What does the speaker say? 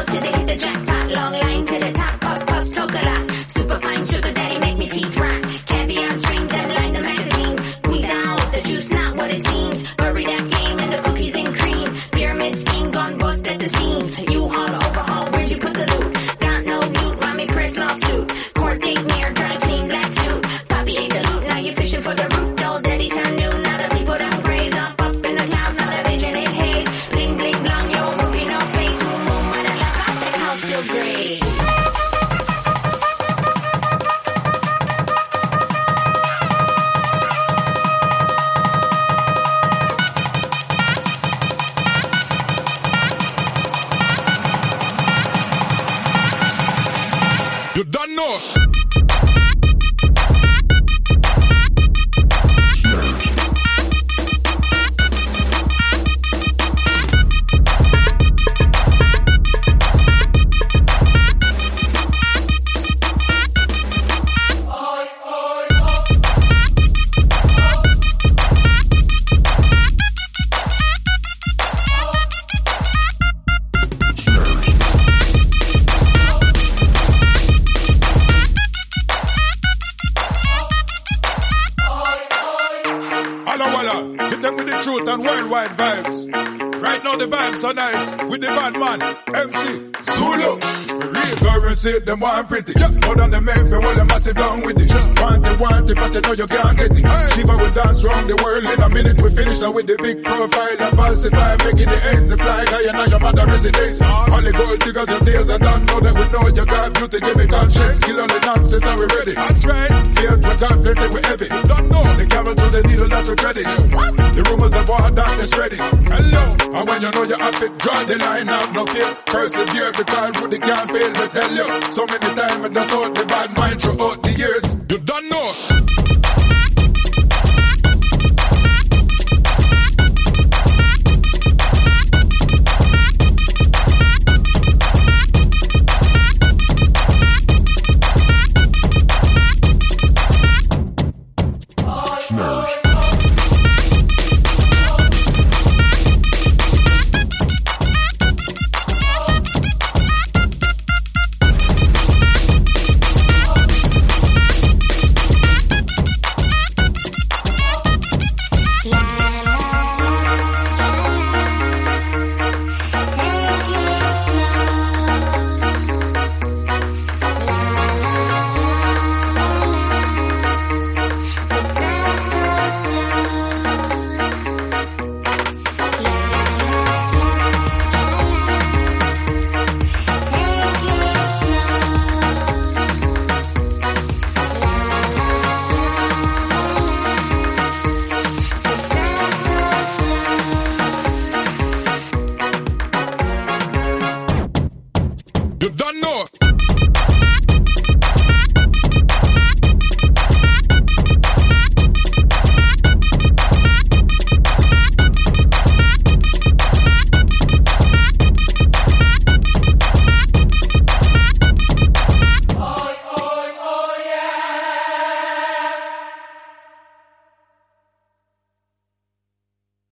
till they hit the jackpot. Long line to the top, puff, puff, chocolate. Super fine sugar daddy make me teeth rot. Caviar dreams and line the magazines. We down with the juice, not what it seems. Bury that game and the cookies and cream. Pyramid scheme gone bust at the seams. You haul overhaul, where'd you put the loot? Got no loot, mommy press lawsuit. Court date near, dry clean black suit. Poppy ate the loot, now you fishing for the root. Old daddy turn new, now the people done praise. Up in the clouds, now the vision it haze. Bling bling blong, yo, ruby no face. Moon moon, when I look up, the house still grays. You don't know. Hit them with the truth and worldwide vibes. Right now the vibes so nice with the bad man, MC Zulu. Real currency, them want pretty. More than the men for all the massive down with it. Want it, but you know you can't get it. Shiva will dance round the world in a minute. We finish now with the big profile and falsify, making the ends the fly higher now your mother residence. Only gold diggers, your days are done. Now that we know you got beauty, give me conscience. Kill all the nonsense and we ready. That's right. Faith, we got plenty, we heavy. Don't know the camel to the needle that we tread it. What? The rumors of war, darkness ready. Hello. And when you know you have it, draw the line out, no fear. Persevere because Rudy can't fail to tell you. So many times I just out the bad mind throughout the years. You don't know.